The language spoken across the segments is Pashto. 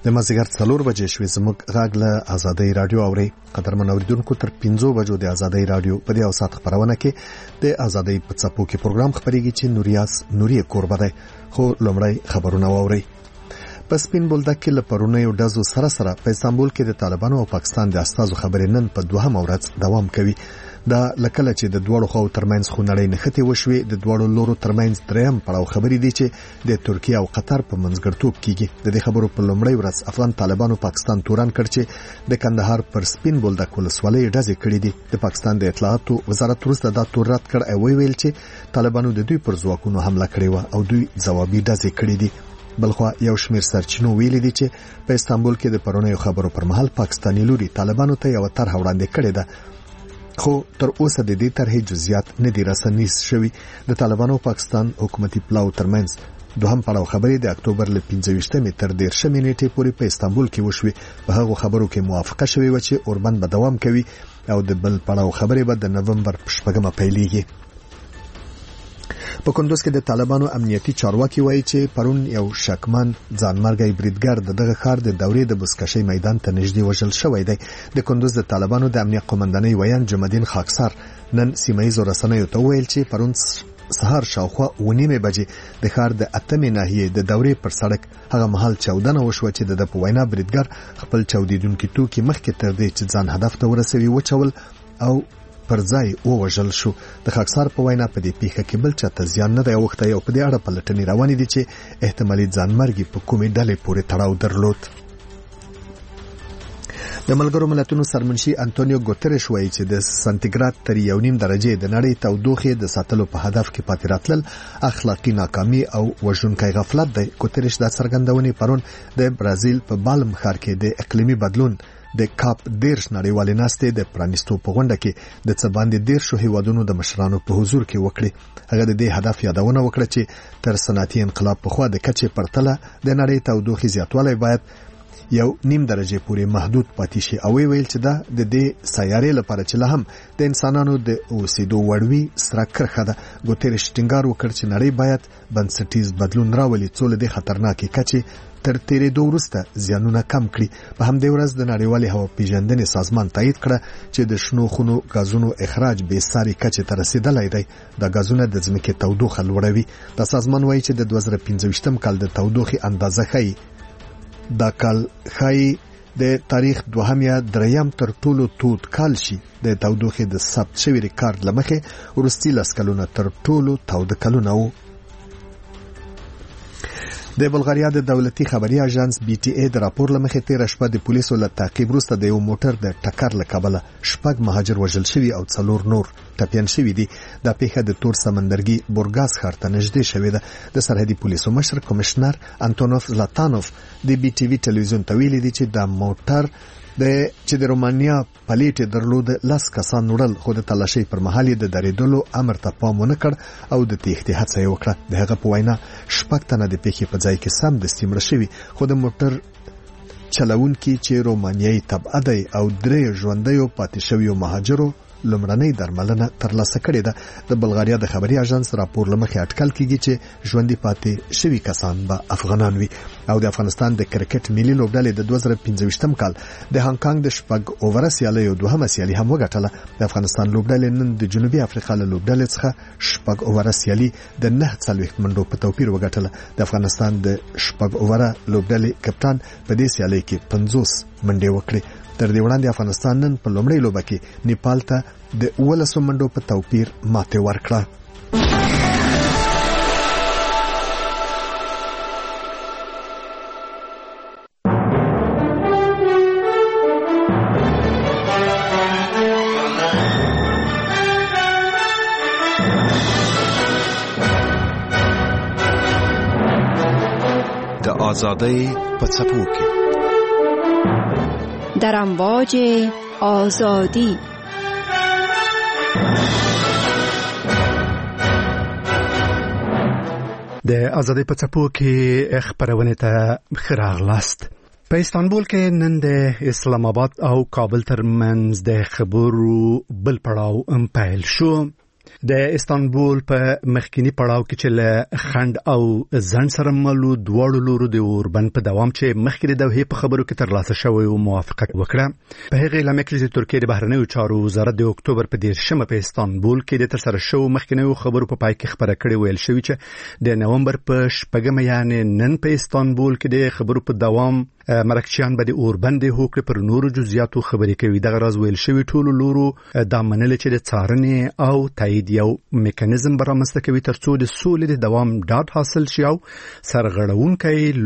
د مازیګر 4 بجې شوې زموږ غږ له آزادۍ رادیو اوري. قدرمن اوریدونکو تر 5 بجو د آزادۍ رادیو په دې اوسات خبرونه کې د آزادۍ په څپو کې پروګرام خبريږي چې نوري کوربه ده. خو لومړی خبرونه واوري. په سپین بولدک کې لپرونه یو ډزو سره په استانبول کې د طالبانو او پاکستان د استازو خبرې نن په 2 ورځ دوام کوي. دا لکه چې د دوړو خو ترمنځ خونړۍ نښتې وشوي. د دوړو لورو ترمنځ دریم پړاو خبرې دي چې د ترکیه او قطر په منځګړتوب کېږي. د دې خبرو په لومړی ورځ افغان طالبانو پاکستان توران کړ چې د کندهار پر سپین بولدک ولسوالۍ ډزې کړې دي. د پاکستان د اطلاعاتو وزارت وروسته دا تور رد کړ او ویل چې طالبانو د دوی پر ځواکونو حمله کړې و او دوی ځوابي ډزې کړې دي. بلخو یو شمیر سرچینو ویلي دي چې په استانبول کې د پرونیو خبرو پر مهال پاکستاني لوري طالبانو ته یو طرح وړاندې کړې ده. خو تر اوسه د دې طرحې جزئیات نه دي رسنۍ شوي. د طالبانو پاکستان حکومتي پلاو ترمنځ دوهم پړاو خبرې د اکتوبر ل 15 تر 13 نیټې پورې په استانبول کې وشوي. په هغه خبرو کې موافقه شوې و چې اوربند به دوام کوي او د بل پړاو خبرې به د نومبر په 8 پیلېږي. په کندوز کې د طالبانو امنیتي چارواکي وایي چې پرون یو شکمن ځانمرګي بریدګر دغه ښار د دورې د بسکشي میدان ته نږدې وژل شوی دی. د کندوز د طالبانو د امنیت قومندانۍ ویان جمعدین خاکسار نن سیمایي رسنیو ته ویل چې پرون سهار شاوخوا 9 بجې د ښار د 8 ناحیې د دورې پر سړک هغه مهال چاودنه وشوه چې د پوینا بریدګر خپل چاودیدونکو توکي مخکې تر دې چې ځان هدف ته ورسوي وچول او پر ځای وژل شو. د خاکسار په وینا په دې پیښه کې بل چاته زیان نه دی اوښتی او په دې اړه پلټنې روانې دي چې احتمالي ځانمرګي په کومې ډلې پورې تړاو درلود. د ملګرو ملتونو سرمنشي انټونیو ګوتریش وایي چې د سانتیګراد تر 1.5 درجه د نړۍ تودوخه د ساتلو په هدف کې پاتې راتلل اخلاقی ناکامي او وژونکی غفلت دی. ګوتریش دا څرګندونې پرون د برازیل په بالم ښار کې د اقلیمي بدلون د کاپ 10 نړیوالې ناستې د پرانیستو په غونډه کې د څه باندې 10 هیوادونو د مشرانو په حضور کې وکړي. هغه د دې هدف یادونه وکړه چې تر صنعتي انقلاب په خوا د کچې پرتله د نړۍ تودوخه زیاتوالی باید 1.5 درجه پورې محدود پاتې شي او ویل چې دا د دې سیارې لپاره چې له هم د انسانانو د اوسېدو وړوي سره کرخه ده. ګوتریش ټینګار وکړ چې نړۍ باید بنسټیز بدلون راولي څو له دې خطرناکې کچې تر تیرېدو وروسته زیانونه کم کړي. په همدې ورځ د نړیوالې هوا پیژندنې سازمان تایید کړه چې د شنو خونو غازونو اخراج به ساري کچې ته رسیدلی دی. دا غازونه د ځمکې تودوخه لوړوي. دا سازمان وایي چې د 2015 کال د تودوخې اندازه ښيي. دا کال ښایي د تاریخ 2 یا 3 تر ټولو تود کال شي. د تودوخې د ثبت شوی ریکارډ لمخې وروستي 10 کلونه تر ټولو تود کلونه وو. د بلغاریا د دولتي خبري اژانس بي ټي اي د راپور لمخې تیر شپه د پولیسو له تعقیب وروسته د یو موټر د ټکر له کبله 6 مهاجر وژل شوي او 4 نور ټپیان شوي دي. دا پیښه د تور سمندرګي بورګاس ښار ته نږدې شوې ده. د سرحدي پولیسو مشر کمشنر انټونوف زلاتانوف د بي ټي وي ټلویزیون ته ویلي دي چې دا موټر چې د رومانیا پلیټ درلود 10 کسان وړل خو د تلاشۍ پر مهال د درېدلو امر ته پام ونه کړ او د تېښتې هڅه یې وکړه. د هغه په وینا 6 تنه د پیښې په ځای کې سم د مړه شوي خو د موټر چلوونکي چې رومانیایي تبعه دی او 3 ژوندیو پاتې شویو مهاجرو لمړنۍ درملنه ترلاسه کړې ده. د بلغاریا د خبري اژانس راپور لمخې اټکل کیږي چې ژوندۍ پاتې شوي کسان به افغانان وي. او د افغانستان د کرکټ ملي لوبډلې د 2015 کال د هانګ کانګ د شپږ اوور سیالۍ او دوهمه سیالي هم وګټله. د افغانستان لوبډلې نن د جنوبي افریقا له لوبډلې څخه شپږ اوور سیالي د 9 منډو په توپیر وګټله. د افغانستان د شپږ اوور لوبډلې کپټان په دې سیالۍ کې 50 منډې وکړې. تر دې وړاندې افغانستان نن په لومړۍ لوبه کې نیپال ته د 11 منډو په توپیر ماته ورکړه. د آزادۍ په څپو کې در امواج آزادی د آزادۍ په څپو کې خبرونه ته خراغلاست. په استانبول کې نن د اسلام آباد او کابل ترمنځ د خبرو بل پړاو پیل شو. د استانبول په مخکینی پړاو کې چې له خند او ځن سره ملو دواړو لورو د اوربند په دوام چې مخکې د دوحې په خبرو کې ترلاسه شوی او موافقت وکړه. په هغه اعلامیه کې چې ترکیه د بهرنیو چارو وزارت د اکتوبر په 10 په استانبول کې د ترسره شو مخکینیو خبرو په پای کې خبره کړې ویل شوی چې د نومبر په 8 یعنی نن په استانبول کې د خبرو په دوام مرکچیان به د اوربند هوکړې پر نورو جزئیاتو خبرې کوي. دغه راز ویل شوی ټولو لورو دا منل چې د څارنې او تایید یو میکانیزم برامسته کوي ترڅو د سولې د دوام ډاډ حاصل شي او سرغړونکي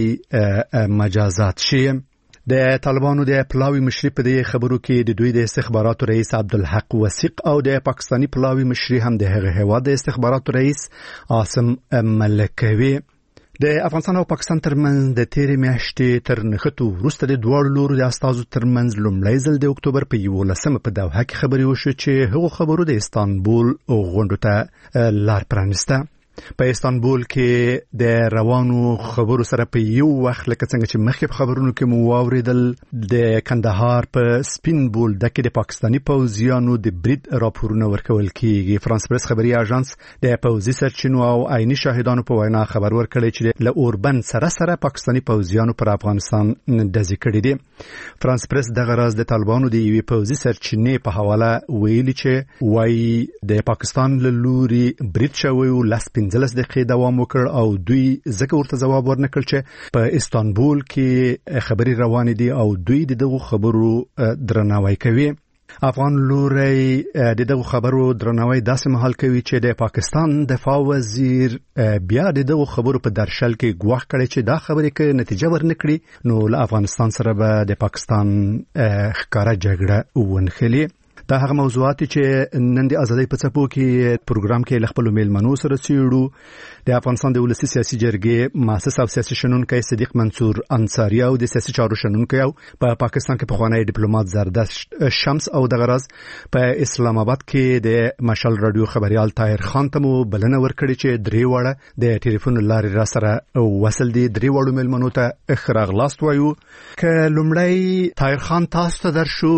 لوري مجازات شي. د طالبانو د پلاوی مشري په دې خبرو کې د دوی د استخباراتو رئیس عبدالحق وثیق او د پاکستانی پلاوی مشري هم د هغه هیواد د استخباراتو رئیس عاصم ملکوي. د افغانستان او پاکستان ترمنځ د تیرې میاشتې تر نښتو وروسته د دواړو لورو د استازو ترمنځ لومړی ځل د اکتوبر په 11 په دوحه کې خبرې وشوې چې هغو خبرو د استانبول غونډو ته لار پرانسته. په استانبول کې د روانو خبرو سره په یو وخت لکه څنګه چې مخکې په خبرونو کې مو واوریدل د کندهار په سپین بولدک کې د پاکستانی پوځیانو د برید راپورونه ورکول کیږي. فرانس پریس خبري اژانس د پوځي سرچینو او عیني شاهدانو په وینا خبر ورکړی چې له اوربند سره پاکستانی پوځیانو پر افغانستان ډزې کړې دي. فرانس پریس دغه راز د طالبانو د یوې پوځي سرچینې په حواله ویلي چې وايي د پاکستان له لوري برید شوی او 15 دقیقې دوام وکړ او دوی ځکه ورته ځواب ورنکړ چې په استانبول کې خبري روان دي او دوی دغه خبرو درناوی کوي. افغان لوري دغه خبرو درناوی داسې مهال کوي چې د پاکستان دفاع وزیر بیا دغه خبرو په درشل کې ګواښ کړی چې دا خبرې کې نتیجه ورنکړي نو له افغانستان سره به د پاکستان ښکاره جګړه ونښلي. دا هغه موضوعات چې نن د ازادۍ په څپو کې پروګرام کې خپل میلمنو سره څیړو. د افغانستان د ولسی سیاسي جرګې مؤسس او سیاسي شنونکی صدیق منصور انصاری او د سیاسي چارو شنونکی او په پاکستان کې پخوانی ډیپلوماټ زردشت شمس او د غرض په اسلام آباد کې د مشال رادیو خبريال طاهر خان ته مو بلنه ورکړي چې درې وړه د ټلیفون لارې را سره وصل دي. درې وړو میلمنو ته اخراغلاست وایو. ک لومړی طاهر خان تاسو ته درشو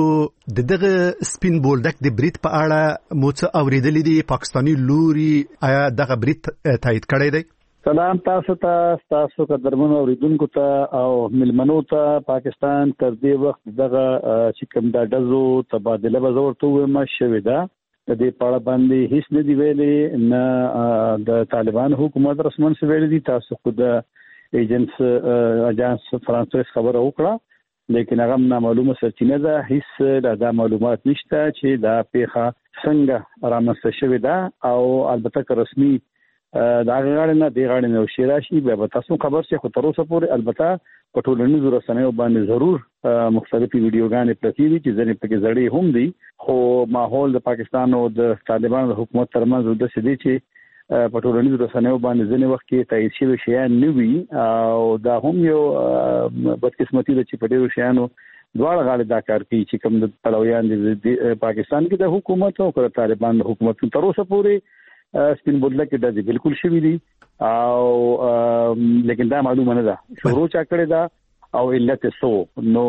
دغه سپین بولدک د برید په اړه مو څه اوریدلې دي؟ پاکستانی لوري آیا دغه برید تایید کړی دی؟ سلام تاسو قدرمنو اوریدونکو ته او ملمنو ته. پاکستان تر دې وخت دغه چې کوم د ډزو تبادله به ورته ومه شوې ده د دې پاړه باندې هیڅ نه دی ویلي نه د طالبان حکومت رسمن څه ویلي دي. تاسو خو د اجانس فرانسویس خبره وکړه لیکن هغه معلومه سرچینه ده هیڅ دا معلومات نشته چې دا پیخه څنګه رامنځته شوې ده او البته که رسمي دا غاړه نه دی غاړه نو شیراشي به تاسو خبر شي خو تر اوسه پورې البته په ټولنیزو رسنیو باندې ضرور مختلفي ویډیوګانې پرتی دي چې ځنې پکې زړې هم دي خو ماحول د پاکستان او د طالبانو د حکومت ترمنځ د سدي چې په ټولنیزو رسنیو باندې ځنې وخت کې تایید شوی شیان نه وي او دا هم یو بدقسمتي ده چې په ډیرو شیانو دواړه غاړې دا کار کوي چې کوم د پلویان د پاکستان کې د حکومت او د طالبان د حکومت تر اوسه پورې سپین بولدک کې د بالکل شوی دي او لیکن دا معلومه نه ده شروع چا کړی دا او علت سو نو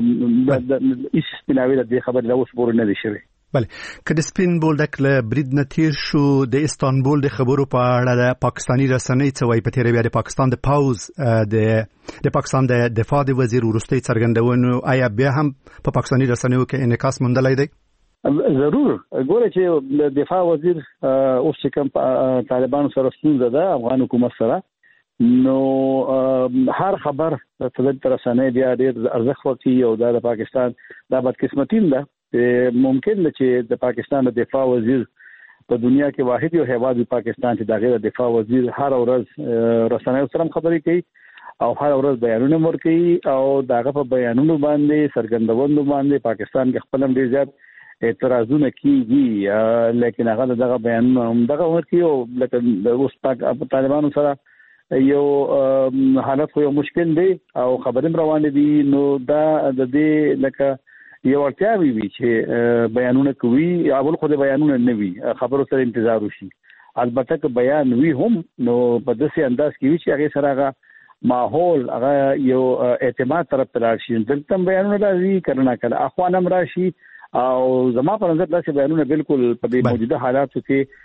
هیڅ سپیناوي د خبر له اوس پورې نه دي شوی. بله که د سپین بولدک له برید نه تیر شو د استانبول د خبرو په اړه د پاکستانی رسنۍ څه وایي؟ په تیره بیا د پاکستان د پوز د پاکستان د دفاع د وزیر وروستۍ څرګندونو آیا بیا هم په پاکستانی رسنیو کې انعکاس موندلی دی؟ ضرور ګوره چې د دفاع وزیر اوس چې کوم طالبانو سره ستونزه ده افغان حکومت سره نو هر خبر د رسنۍ بیا ډېر ارزښت ورکوي او دا د پاکستان دا بدقسمتي ده. ممکن ده چې د پاکستان د دفاع وزیر په دنیا کې واحد یو هیواد پاکستان چې د غیر دفاع وزیر هر ورځ رسنیو سره خبرې کوي او هر ورځ بیانونه ورکوي او داغه په بیانونو باندې سرګندونو باندې پاکستان کې خپل ډیر زیات اعتراضونه کیږي لیکن هغه دغه بیانونه هم دغه ورکوي او لکه اوس طالبانو سره یو حالت خو یو مشکل دی او خبرې روان دي نو دا د دې لکه یو اړتیا وي چې بیانونه کوي یا بل خو د بیانونه نه وي خبرو سره انتظار وشي. البته که بیان وي هم نو په داسې انداز کې وي چې هغه سره هغه ماحول هغه یو اعتماد طرف ته راشي. دلته بیانونه راځي کله کله اخوانم راشي او زما په نظر دا چې بیانونه بالکل په دې موجوده حالاتو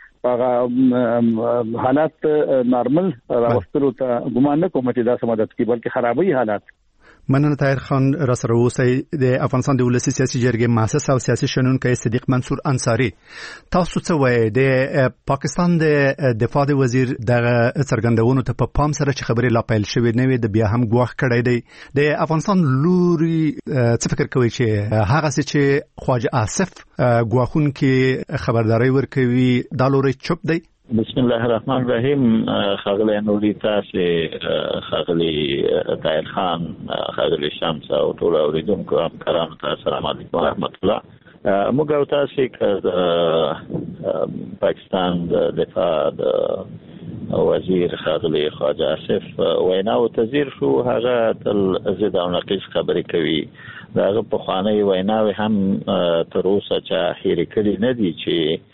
کې حالات نارمل راوستلو ته ګمان نه کوم چې دا سم مدد کوي بلکې خرابوي حالات. مننه طاهر خان را سره اوسئ. د افغانستان د ولسی سیاسي جرګې مؤسس او سیاسي شنونکی صدیق منصور انصاری، تاسو څه وایي د پاکستان د دفاع وزیر د څرګندونو ته په پام سره چې خبرې لا پیل شوې نه وي د بیا هم ګواښ کړی دی د افغانستان لوري څه فکر کوي چې هغه چې خواجه آصف ګواښونکي خبرداري ورکوي دا لوري چوپ دی؟ بسم الله الرحمن الرحیم. خاغلی نوري تاسو خاغلی طاهر خان خاغلی شمس او ټول اوریدونکو همکارانو ته السلام علیکم ورحمت الله. موږ تاسو کې پاکستان د دفاع د وزیر خاغلی خواجه آصف ویناو تزیر شو، هغه تل زید او نقیص خبرې کوي. داغه په خواني ویناوي هم تر اوسه چې هېر کړی نه دي چې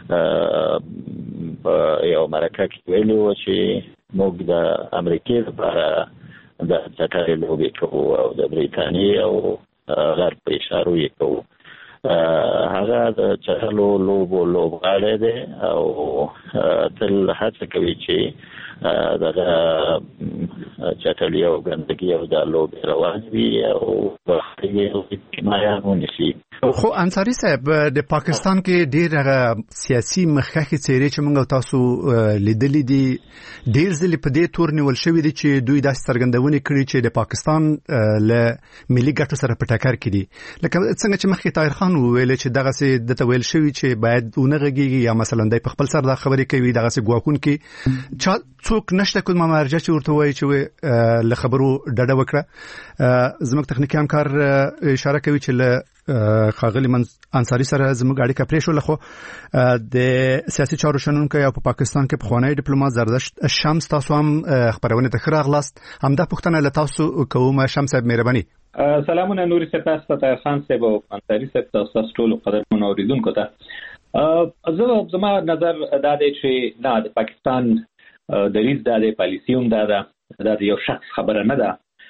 یو مرکه کې ویلي و چې موږ د امریکای لپاره د چټاري لوبي کوو او د بریټانیا او غرب په اشاره یې کوو. هغه د چټلو لوبغاړی دی او تل هڅه کوي چې دغه چټلي او ګندګي او د لوبي روان وي او په هغه مایا ونشي. خو انصاری صاحب د پاکستان کې ډېر سیاسي مخکخي څیرې چې موږ تاسو لیدلې دي ډېر ځلې په دې تور نیول شوې دي چې دوی داسې څرګندونې کړې چې د پاکستان له ملي ګټو سره په ټکر کې دي. لکه څنګه چې مخکې طاهر خان وویل چې دغه څه د تویل شوی چې باید ونغږیږي یا مثلا د خپل سر د خبرې کوي دغه څه ګواښونکي څوک نشته کوم مرجع چې ورته وایي چې له خبرو ډډه وکړه. زموږ تخنیکی همکار اشاره کوي چې له خاغلی انصاری سره زموږ اړیکه پرې شو. خو د سیاسي چارو شنونکی او په پاکستان کې پخوانی ډیپلوماټ زردشت شمس تاسو هم خبرونه ته راغلاست. همدا پوښتنه له تاسو کوم شمس صاحب مهرباني. سلامونه نوري صاحب طاهر خان صاحب او انصاری صاحب تاسو ټول قدرمن اوریدونکو ته زما نظر دا دی چې نه د پاکستان دریځ دا د پالیسي هم دا یو شخص خبره نه ده.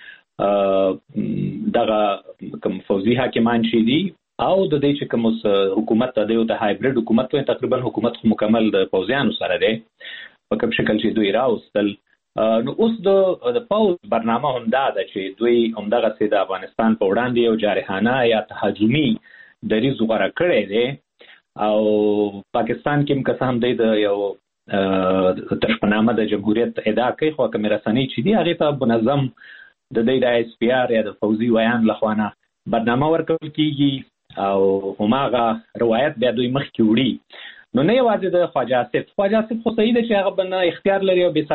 دغه کوم فوزي حاکمان شي دي او د دې چې کوم حکومت د یو هایبرید حکومت وي تقریبا حکومت مکمل د فوزیانو سره دی په کوم شکل چې دوی راوستل. نو اوس د پاوز برنامه هم دا ده چې دوی همدغه سي د افغانستان په وړاندې یو جارحانه یا تهاجمي دریځ غوړه کړی دی او پاکستان کې هم هم د یو تشپنامه د جمهوریت ادعا کوي خو کوم رسنۍ چې دی هغه ته منظم د اس پی آر یا د فوزي ویان لخوانه برنامه ورکول کیږي او هماغه روایت بیا دوی مخ کې وړي. نو نه یوازې د خواجه آصف خو صحیح ده چې هغه بنه اختیار لري او بې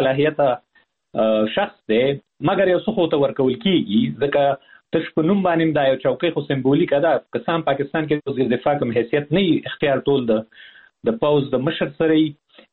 صلاحیته شخص دی مګر یو څه خو ته ورکول کیږي ځکه تش په نوم باندې دا یو چوکۍ خو سمبولیک ده. قسم پاکستان کې وزیر دفاع کوم حیثیت نه اختیار ټول د پاوز د مشر سره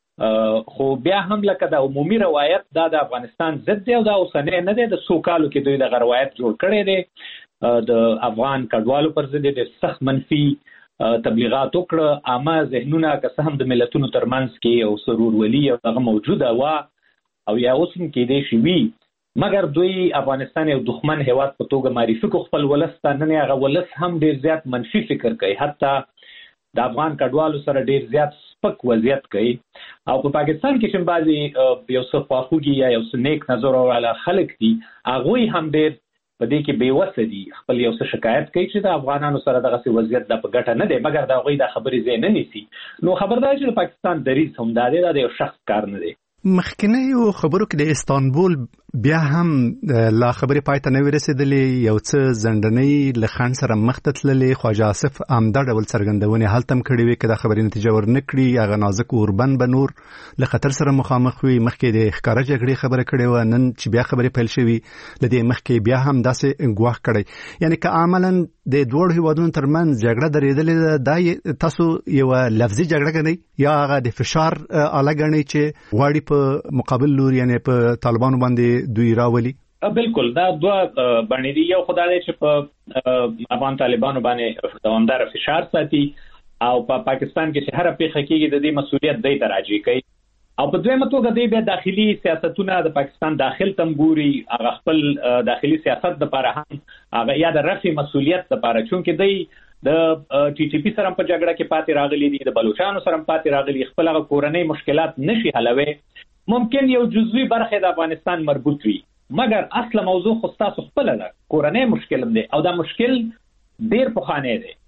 خو بیا هم لکه د عمومي روایت دا د افغانستان ضد دی او دا اوسنۍ نه دی. د سوکالو کې دوی د روایت جوړ کړی دی د افغان کډوالو پر ضد د سخت منفي تبلیغات وکړه. عامه ذهنونه که هم د ملتونو ترمنځ کې او سرورولي او هغه موجوده و او یا اوس هم کې دی شي وي مګر دوی افغانستان یو دښمن هیواد په توګه معرفي کو خپل ولستان نه هغه ولس هم ډیر زیات منفي فکر کوي. حتی د افغان کډوالو سره ډیر زیات سپک وضعیت کوي او په پاکستان کې چې بعضي یو څه خواخوږي یا یو څه نیک نظر والا خلک دي هغه هم ډیر په دې کې بیوسه دي خپل یو څه شکایت کوي چې د افغانانو سره دغه وضعیت د په ګټه نه دی مګر دا غوي د خبرې ځای نه نیسي. نو خبردار چې پاکستان دریځ هم دا د یو شخص کار نه دی. مخکنیو خبرو کې د استانبول بیا هم لا خبرې پای ته نه ورسېدلې یو څه ځندنۍ له خان سره مخ ته تللې خواجه آصف همدا ډول څرګندونې هلته هم کړې وې که د خبرې نتیجه ورنه کړي هغه نازک اوربند به نور له خطر سره مخامخ وي. مخکې د ښکاره جګړې خبره کړې وه نن چې بیا خبرې پیل شوي له دې مخکې بیا هم داسې ګواښ کړی یعنی که عملا د دوړو هیوادونو ترمنځ جګړه درېدلې دا تاسو یوه لفظي جګړه ګڼئ یا هغه د فشار آله ګڼئ چې غواړي په مقابل لور یعنی په طالبانو باندې دوی راولي؟ بالکل دا دوه باندې دی. یو خدای دی چې په افغان طالبانو باندې دوامدار فشار ساتي او په پاکستان کې چې هر پیښه کېږي د دې مسؤلیت دی تراجع کوي او په دویمه توګه دی بیا داخلي سیاستونه د پاکستان داخل تمګوري هغه خپل داخلي سیاست لپاره هم هغه یا د رفع مسؤلیت لپاره چونکه دی د ټي ټي پی سره په جګړه کې پاتې راغلي دي، د بلوچستان سره پاتې راغلي، خپل هغه کورنۍ مشکلات نشي حلوي. ممکن یو جزوي برخه د افغانستان مربوط وي، مګر اصل موضوع خو تاسو خپل ده، کورنۍ مشکل دی او دا مشکل ډیر پخوانی دی.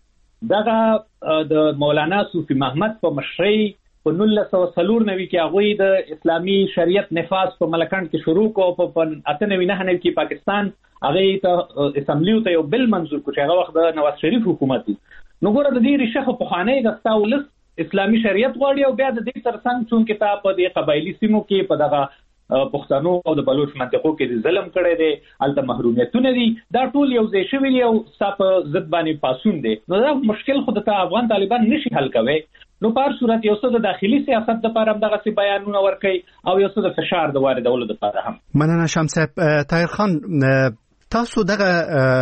دغه د مولانا صوفي محمد په مشرۍ په 1994 کې هغه د اسلامي شریعت نفاذ په ملکند کې شروع کو، په 98 کې پاکستان هغه ته اسمبلیو ته یو بل منظور کو چې هغه وخت د نواز شریف حکومت. نو ګوره د دې ریشه په پخوانی د تاولس اسلامي شریعت غواړي او بیا د دې ترڅنګ څون کتاب په دې قبایلی سیمو کې په دغه پښتنو او د بلوچ منطقو کې د ظلم کړي دي، الته محرومیتونه دي، دا ټول یو ځای شوی دی او صاحب ضد باندې پاسون دي. نو دا مشکل خود ته افغان طالبان نشي حل کوي. نو په هر صورت یو څه د داخلي سیاست لپاره هم دغه بیانونه ورکړي او یو څه د فشار د واردولو لپاره هم. مننه شمس صاحب. طاهر خان، تاسو دغه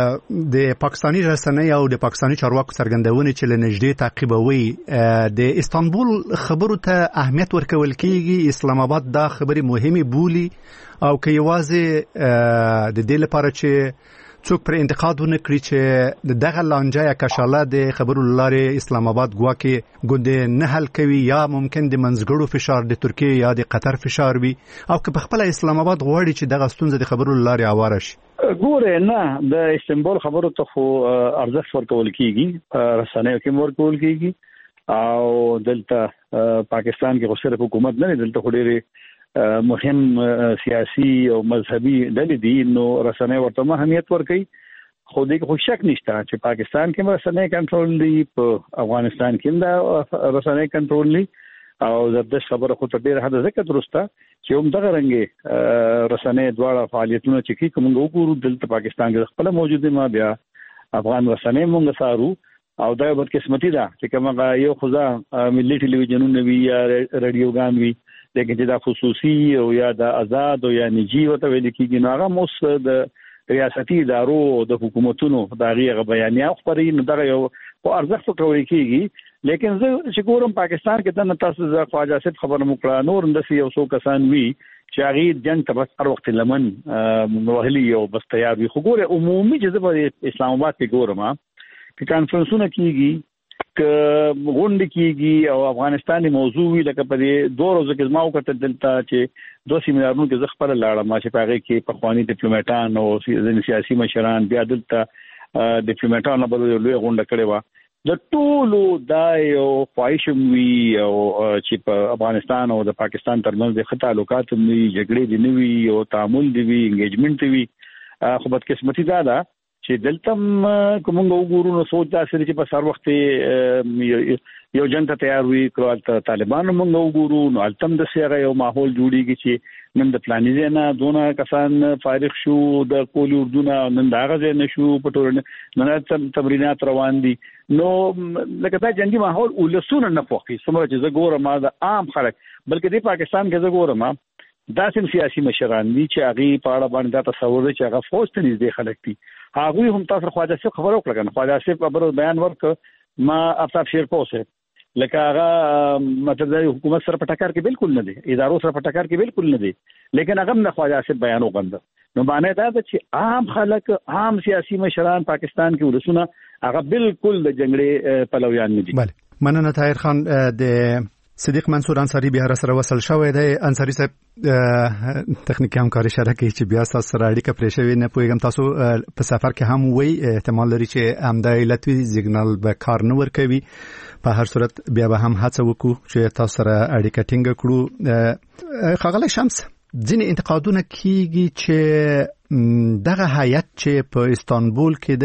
د پاکستانی رسنۍ او د پاکستانی چارواکو څرګندونې چې لنږدې تعقیبوي د استانبول خبرو ته اهمیت ورکول کیږي، اسلام آباد دا خبرې مهمه بولي او که یوازې د دې لپاره چې څوک پر انتقاد ونکړي چې دغه لانجه یا کشاله د خبرو لارې اسلام آباد ګواکي ګوند نه حل کوي، یا ممکن د منځګړو فشار د ترکیه یا د قطر فشار وي، او که په خپل اسلام آباد غواړي چې دغه ستونزه د خبرو لارې اواره شي. ګوره نه، د استانبول خبرو ته خو ارزښت ورکول کیږي، رسنیو کې ورکول کیږي، او دلته پاکستان کې خو صرف حکومت نه، دلته خو ډېری مهم سیاسي او مذهبي ډلې دي، نو رسنۍ ورته اهمیت ورکوي. خو دې کې خو شک نشته چې پاکستان کې رسنۍ کنټرول دي، په افغانستان کې دا رسنۍ کنټرول دي، او زردش خبره خو ته ډېر حد ذکر درسته چې هم دغه رنګه رسنۍ دواړه فعالیتونه چې کوم وګورو دلته پاکستان کې خپل موجوده ما بیا افغان رسنۍ مونږ سارو، او دا بدقسمتي ده چې کومه یو خدا ملي ټلویزیونونه وي یا رادیوګان وي، لیکن چې دا خصوصي او یا د آزاد او یا نجی وته ویل کېږي، نو هغه موس د ریاستي ادارو د حکومتونو دا غیغه بیانیه خبرې نو دا یو په ارزښت ټوکې کېږي. لیکن زه چې ګورم پاکستان کې د تاسو د خواجه صاحب خبره مکړه، نور اندسي یو څو کسان وي چې هغه جنگ ته بس هر وخت لمن وهلي او بس تیار وي. خو ګوره عمومي چې په اسلام آباد کې ګورم چې کانفرنسونه کېږي، که غونډه کېږي او افغانستاني موضوع وي، لکه په دې 2 ورځو کې ما وکړل دلته چې 2 سیمینارونو کې زه خپل لاړم چې په هغه کې پخوانی ډیپلوماټان او سیاسي مشران بیا دلته ډیپلوماټانو په لوی غونډه کړې و. د ټولو دا یو خواهش وي او چې په افغانستان او د پاکستان ترمنځ د تعلقات وي، جګړې دي نه وي او تعامل دی وي، انګیجمنت وي. خو بدقسمتي دا ده چې دلته کومه وګورو نو سوچ دا سړي چې په سر وخت یو جنگ ته تیار وي، کله طالبان موږ وګورو نو التم د سیغه یو ماحول جوړیږي چې نن د پلانیزه نه دونه کسان فارغ شو د کولی اردوونه، نن دا غزه نشو په ټول نن تمرینات روان دي. نو لکه دا جنگي ماحول ولسونه نه پوښي سمره چې زه ګورم د عام خلک، بلکې د پاکستان کې زه ګورم دا سم سیاسي مشران دي چې هغه په اړه باندې دا تصور چې هغه فوج ته نږدې خلک دي. هغه هم تاسو خواجه صاحب خبرو کړل، خواجه صاحب خبرو بیان ورک ما افتاب شیر پوسه لکه هغه مطلب د حکومت سره په ټکر کې بالکل نه دي، ادارو سره په ټکر کې بالکل نه دي، لیکن هغه نه خواجه صاحب بیان وغند. نو معنی دا ده چې عام خلک، عام سیاسي مشران پاکستان کې ورسونه هغه بالکل د جنگړې پلویان نه دي. بله، مننه طاهر خان. د صدیق منصور انصاری بیا سره وصل شوی دی. انصاری صاحب تخنیکی همکاري شرکې چې بیا تاسو سره اړیکه پرې شوی نه پوهیږم، تاسو په سفر کې هم وای احتمال لري چې همدا علت وي سیګنال به کار نه ورکوي. په هر صورت بیا به هم هڅه وکړو چې تاسو سره اړیکه ټینګ کړو. ښاغلی شمس، ځینې انتقادونه کیږي چې دغه هیئت چې په استانبول کې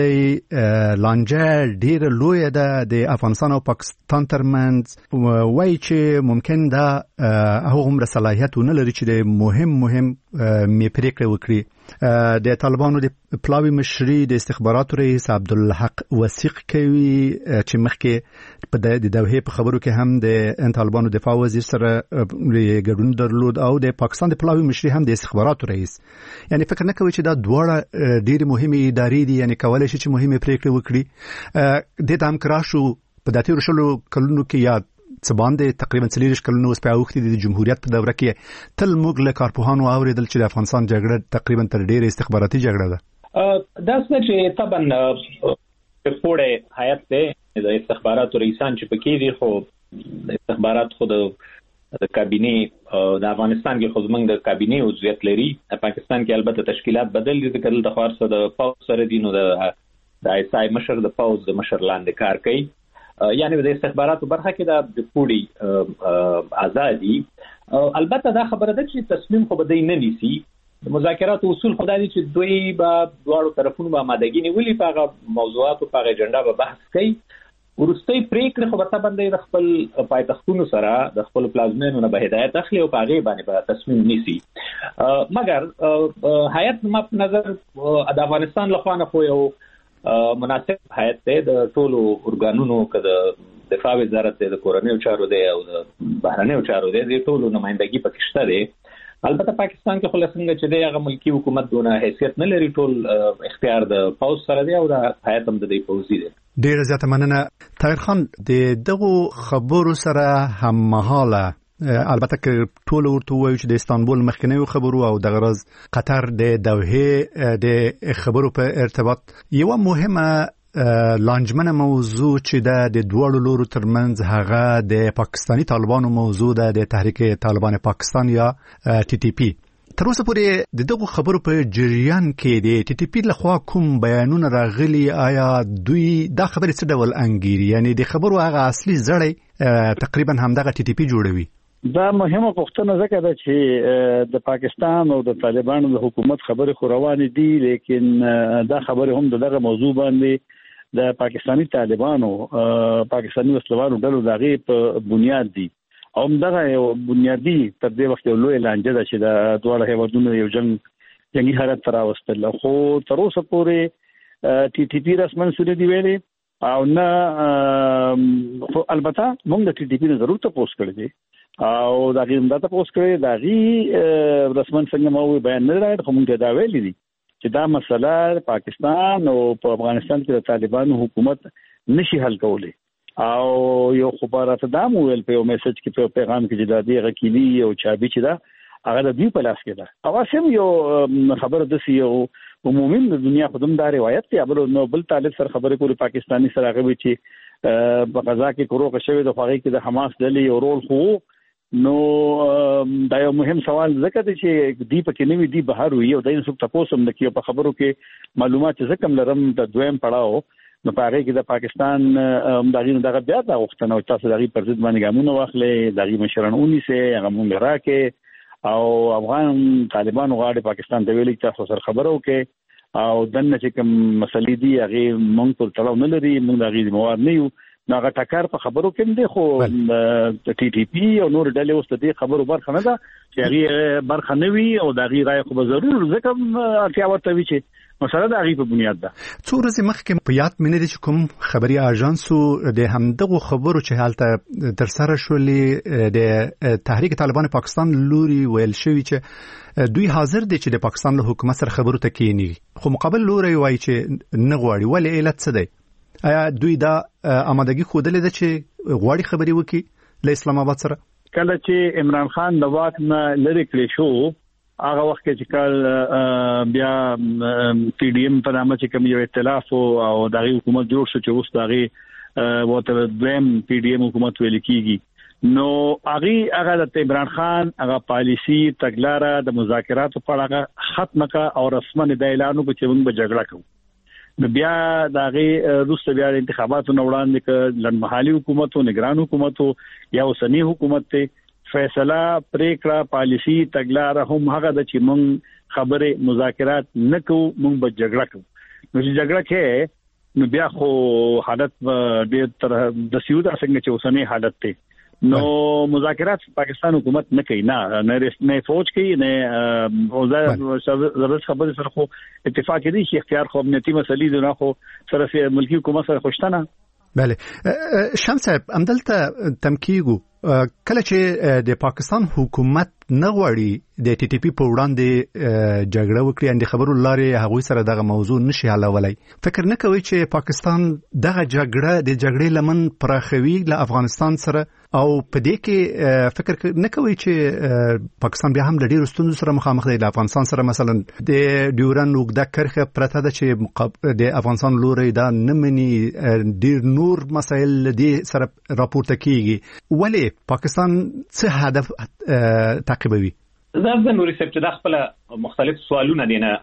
د لانجه ډیره لویه ده د افغانستان او پاکستان ترمنځ، وایي چې ممکن دا هغومره صلاحیت ونه لري چې د مهم پریکړې وکړي. د طالبانو د پلاوي مشري د استخباراتو رئیس عبدالحق وثیق کوي چې مخکې په د دوحې په خبرو کې هم د طالبانو دفاع وزیر سره ګډون درلود او د پاکستان د پلاوي مشري هم د استخباراتو رئیس. یعنی فکر نه کوي چې دا دواړه ډېرې مهمې ادارې دي، یعنی کولای شي چې مهمې پریکړې وکړي. د دام کراشو په داتې رشلو کلونو کې یا څه باندې تقریبا 40 کلونو اوس په اوختي د جمهوریت په دوره کې تل موږ له کارپوهانو اوریدل چې د افغانستان جګړه تقریبا تر ډیره استخباراتي جګړه ده. دا څه چې طبعا پوره حیات ته د استخباراتو رئیسان چې پکې دي خو د استخبارات خو د کابینه د افغانستان کې خو زمونږ د کابینه عضویت لري. پاکستان کې البته تشکیلات بدل دي ځکه د خارصه د پاوز سره دي نو د ایسای مشر د پاوز د مشر لاندې کار کوي. یعنی د استخباراتو برخه کې د پوری ازادي. البته دا خبره ده چې تصمیم خو بدای نه نیسي. د مذاکرات اصول خدای دي چې دوی به دواړو طرفونو به آمادګي نیولې په هغه موضوعات او په هغه اجنډا به بحث کوي. ورستۍ پریکړه خو به باندې د خپل پایتختونو سره د خپل پلازمینونو به هدایت اخلي او په هغه باندې به تصمیم نیسي. مګر هیئت په نظر د افغانستان لخوا نه خو یو مناسب هیئت دی د ټولو ارګانونو کده دفاع وزارت د کورنیو چارو دی او د بهرنیو چارو دی د ټولو نمائندګي پکې شته دی. البته پاکستان کې خو څنګه چې د هغه ملکی حکومت دونه حیثیت نه لري. ټول اختیار د پاوز سره دی او د هیئت هم د دې پوزي دی. ډیر زیاته مننه طاهر خان. د دغه خبرو سره هم مهاله البته که ټول ورته وایي چې د استانبول مخکنیو خبرو او د غرض قطر د دوحه د خبرو په ارتباط یو مهمه لانجمنه موضوع چې د دوړو لورو ترمنځ هغه د پاکستانی طالبانو موضوع ده د تحریک طالبان پاکستان یا ټي ټي پی. تر اوسه پورې د دغه خبرو په جریان کې د ټي ټي پی لخوا کوم بیانونه راغلي؟ آیا دوی دا خبرې څه ډول انګیري؟ یعنی د خبرو هغه اصلي زړی تقریبا همدغه ټي ټي پی جوړوي. دا مهمه پوښتنه ځکه ده چې د پاکستان او د طالبانو د حکومت خبرې خو روانې دي، لیکن دا خبرې هم دغه موضوع باندې د پاکستانی طالبانو پاکستانی وسلوالو ډلو دغه په بنیاد دي او دغه یو بنیادی تر دې وخت یو لوی لانجه ده چې د دوه هیوادونو یو جنگي حالت تراوستل. خو تر اوسه پورې ټي ټي پی رسمن سوري دی ویلي او نه البته موږ د ټي ټي پی ضرورت پوسټ کړی دی او دا غیم دا پوسټ کړی دا غي رسمن څنګه مو بیان نه راځي. خو موږ دا ویلي دي چې دا مسله پاکستان او په افغانستان کې د طالبانو حکومت نشي حل کولی او یو خبره دا مو ویل په یو میسج کې په پیغام کې چې د دې غکیلی او چابي چې دا هغه د دوی په لاس کې ده. او سم یو خبره د سیو عمومي د دنیا خدوم دا روایت دی ابل بل طالب سره خبرې کوي پاکستانی سره هغه چې په غزا کې کوروغه شوی د خوغي کې د حماس ډلې یو رول خو نو دا یو مهم سوال ځکه چې دی په کې نوې دی بهر وي او د انسو تاسو هم د کیو په خبرو کې معلومات چې کم لرم د دویم پړاو نو په هغه کې د پاکستان دغه بیا دا وختنه او تاسو دغه پر ضد باندې ګامونه واخلې دغه مشرانونی سه هغه مونږ راکې او افغان طالبان غواړي پاکستان د ویلي تاسو سره خبرو کې او دنه چې کوم مسلې دی هغه مونږ پر تړاو نه لري مونږ دغه مواد نه یو ناغه ټکر په خبرو کې دی. خو د ټي ټي پی او نور ډلې اوس د خبرو برخه نه ده چې هغه برخه نه وي او د غیر رائے خو به ضرور ځکه اړتیا ورته وي چې مسله د هغه په بنیاد ده. څو ورځې مخکې په یاد مې نه چې کوم خبري اژانسو د همدغه خبرو چې حالت تر سره شولې د تحریک طالبان پاکستان لوري ویل شوی چې دوی حاضر دي چې د پاکستان له حکومت سره خبرو ته کینی خو مقابل لوري وایي چې نه غواړي. ولې علت څه دی؟ آیا دوی دا آمادګي خودلې ده چې غواړي خبري وکړي له اسلام آباد سره؟ کله چې عمران خان د واک نه لری کړی شو هغه وخت کې چې کال بیا پی ډی ایم په نامه چې کوم یو ائتلاف او دغه حکومت جوړ شو چې اوس دغه وته دویم پی ډی ایم حکومت ویل کیږي نو هغه د عمران خان هغه پالیسی تګلارې د مذاکراتو په اړه ختمه کا او رسمن د اعلانو په چې موږ به جګړه کوو. نو بیا دغه روسي بیا انتخاباتو وړاندې ک لنمحالي حکومت او نگران حکومت یا اوسنی حکومت ته فیصله پریکړه پالیسی تګلارې هم هغه د چې مونږ خبره مذاکرات نکو مونږ به جګړه کوو. نو چې جګړه کې نو بیا خو حالت ډېر تر د سیودا څنګه چې اوسنی حالت ته نو مذاکرات پاکستان حکومت نه کوي نه فوج کوي نه زبردست خبره سره خو اتفاق دي چې اختیار خو امنیتي مسلې دي نه خو سره ملکی حکومت سره خوشتنه. بله شمس صاحب همدلته تمکیګو کله چې د پاکستان حکومت نه غواړي د ټي ټي پی په وړاندې جګړه وکړي اند خبرو لارې هغوی سره دغه موضوع نشي حلولای فکر نه کوي چې پاکستان دغه جګړه د جګړې لمن پراخوي له افغانستان سره او په دې کې فکر نه کوي چې پاکستان بیا هم د ډیرو ستونزو سره مخامخ دی. د افغانستان سره مثلا د ډیورن اوږده کرښه پرته ده چې د افغانستان لوري دا نه مني، ډیر نور مسایل دې سره راپورته کیږي. ولې پاکستان څه هدف تعقیبوي؟ دا د نوري سپ چې د خپل مختلف سوالونه دینه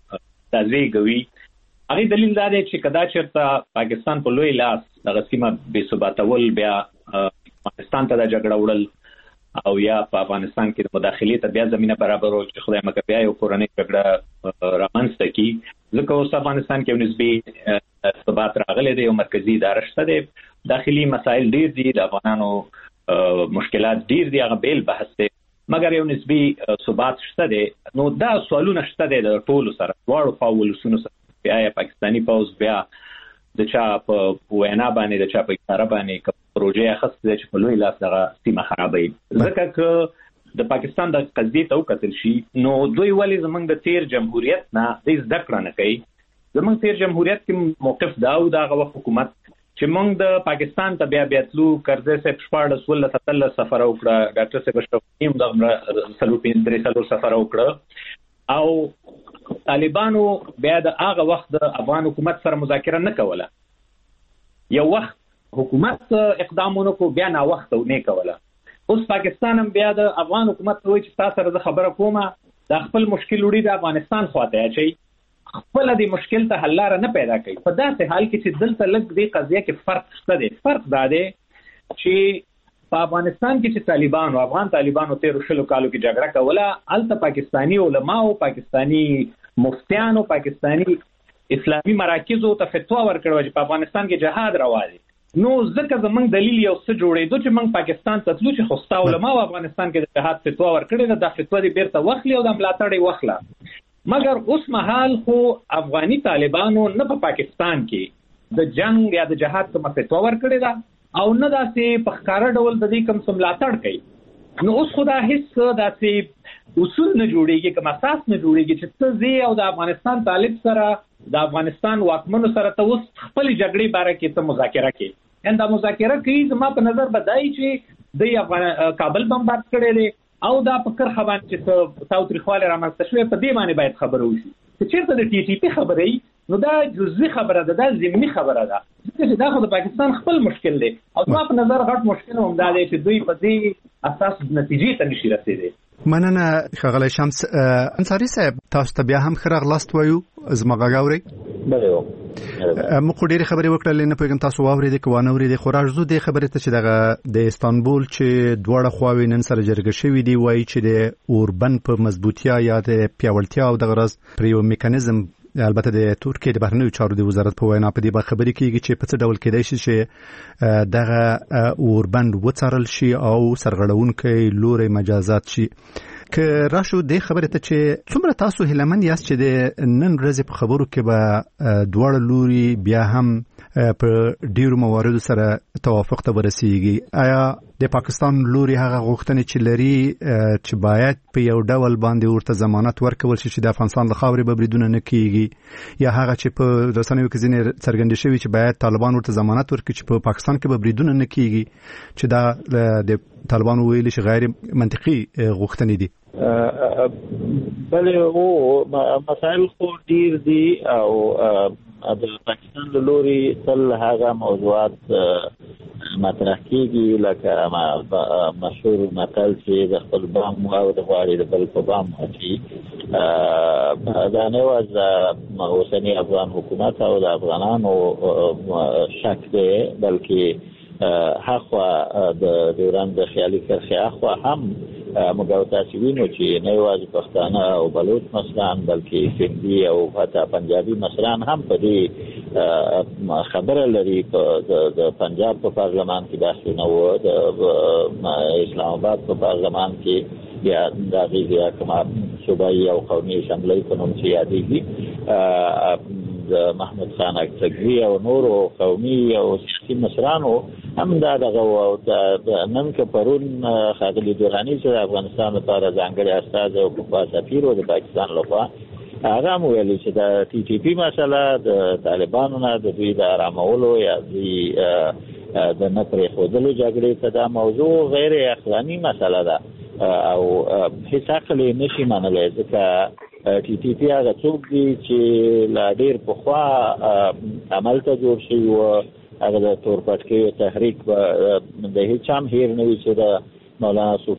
تازهګوي. هغه دلیل دا دی چې کدا چېرته پاکستان په لوی لاس د سیمه بې ثباتول بیا افغانستان ته د جګړه وړل او یا په افغانستان کې د مداخلې ته بیا زمينه برابرول چې خدای مکه بیا یو کورنۍ جګړه رامنځته کی. ځکه اوس افغانستان کې نسبي ثبات راغلی دی، یو مرکزی اداره شته دی، داخلي مسایل ډیر دي، د افغانانو مشکلات ډیر دي، هغه بیل بحث دی، مګر یو نسبي ثبات شته دی. نو دا سوالونه شته دی د ټولو سره، دواړو خواولسونو سره، بیا پاکستانی پوز بیا د چا په وینا باندې د چا په اشاره باندې پروژه خاصه چې په لوی لاس دغه سیمه خرابوي. ځکه چې د پاکستان د قضیې ته وکتل شي نو دوی ولې زمونږ د تیر جمهوریت نه د زده کړه نه کوي. زمونږ تیر جمهوریت کې موقف دا او دغه حکومت چې موږ د پاکستان ته بیا تلو کرزی صاحب شپاړس ول ستل سفر وکړه، ډاکټر صاحب اشرف هم د سلوپین درې سفر وکړه او طالبانو بیا د هغه وخت د افغان حکومت سره مذاکره نه کوله. یو وخت حکومت اقدامونه کو بیا نه وخت او نه کوله. اوس پاکستان هم بیا د افغان حکومت وایي چې تاسو سره خبره کومه، د خپل مشکل وړي د افغانستان خواته اچي، خپل د مشکل ته حل لار نه پیدا کوي. په داسې حال کې چې دلته لږ د قضیه کې فرق شته دی. فرق دا دی چې په افغانستان کې چې طالبان او افغان طالبانو 13 کالو کې جګړه کوله، الته پاکستانی علما او پاکستانی مفتیان او پاکستانی اسلامي مراکزو ته فتوا ورکړه چې په افغانستان کې جهاد روا دی. نو ځکه زمونږ دلیل یو څه جوړېدو چې موږ پاکستان ته تلو چې خوستا علما او افغانستان کې د جهاد فتوا ورکړه، د فتوا دی بیرته واخلي او د ملاتړ یې واخله. مګر اوس مهال خو افغاني طالبانو نه په پاکستان کې د جنگ یا د جهاد کومه فتوا ورکړه ده او نه داسې په ښکارا ډول د دې کوم څه ملاتړ کوي. نو اوس خو دا هیڅ داسې اصول نه جوړیږي، کوم اساس نه جوړیږي چې ته زی او د افغانستان طالب سره د افغانستان واکمنو سره ته اوس خپل جګړې باره کې ته مذاکره کوي. ان دا مذاکره کوي زما په نظر بدای چې د کابل بمبارد کړي دي او دا فکر خبان چې تاوتریخواله رامنځته شوی په دې باندې باید خبره وشي. چې چیرته د ټي ټي پی خبرې نو دا جزئی خبره ده، دا ضمني خبره ده، چې دا خو د پاکستان خپل مشکل دی او زما په نظر غټ مشکل هم دا دی چې دوی په دې اساس نتیجې ته نشي رسیدي. مننه ښاغلی شمس. انصاری صاحب تاسو ته بیا هم ښه راغلاست وایو. زما غږ اورئ؟ بله. موږ ډېرې خبرې وکړلې، نه پوهېږم تاسو واورېدې که وانه اورېدې، خو راځو دې خبرې ته چې دغه د استانبول چې دواړه خواوې نن سره جرګه شوي دي، وایي چې د اوربند په مضبوطیا یا د پیاوړتیا او دغه راز پر یو میکانیزم، البته د ترکیې د بهرنیو چارو د وزارت په وینا په دې باندې خبرې کیږي چې په څه ډول کېدای شي چې دغه اوربند وڅارل شي او سرغړونکي لوري مجازات شي. که راشو دې خبرې ته چې څومره تاسو هیلمن یاست چې د نن ورځې په خبرو کې به دواړه لوري بیا هم په ډیرو مواردو سره توافق ته ورسیږي؟ آیا د پاکستان لوري هغه غوښتنې چې لري چې باید په یو ډول باندې ورته ضمانت ورکول شي چې د افغانستان له خاورې به بریدونه نه کیږي، یا هغه چې په رسنیو کې ځینې څرګندې شوي چې باید طالبان ورته ضمانت ورکړي چې په پاکستان کې به بریدونه نه کیږي، چې دا د طالبانو ویلي چې غیر منطقي غوښتنې دي؟ بله، او مسائل خو ډیر دي او د پاکستان له لوري تل هغه موضوعات مطرح کیږي لکه مشهور متل چې د خپل بام او د غواړي د بل په بام اچي. دا نه واز اوسنی افغان حکومت او د افغانانو شک دی، بلکې هغه د دوران د خیالي کرخه هغه هم موږ تاسو وینو چې نه یوازې پښتانه او بلوچ مثلا بلکې سندي او حتی پنجابي مثلا هم په دې خبره لري. د پنجاب په پارلمان کې داخل نه و، د اسلام آباد په پارلمان کې یا د غیږه کومه صوبایي او قومي اسمبلی په نوم چې یادېږي د محمود خان اکسګري او نورو قومي او سیاسي مشرانو هم دا دغه نن که پرون ښاغلي دراني چې د افغانستان لپاره ځانګړی استازی او پخوا سفیر و د پاکستان لخوا، هغه هم ویلي چې د ټي ټي پي مسله د طالبانو نه د دوی د آرامولو یا دوی د نه پرې خودلو جګړې ته دا موضوع غیر عقلاني مسله ده او هیڅ عقل نشي منلای ځکه ټي ټي پی هغه څوک دي چې لا ډیر پخوا عمل ته جوړ شي او هغه د تور پټکي تحریک د هیڅ هم هیر نه وي چې د مولانا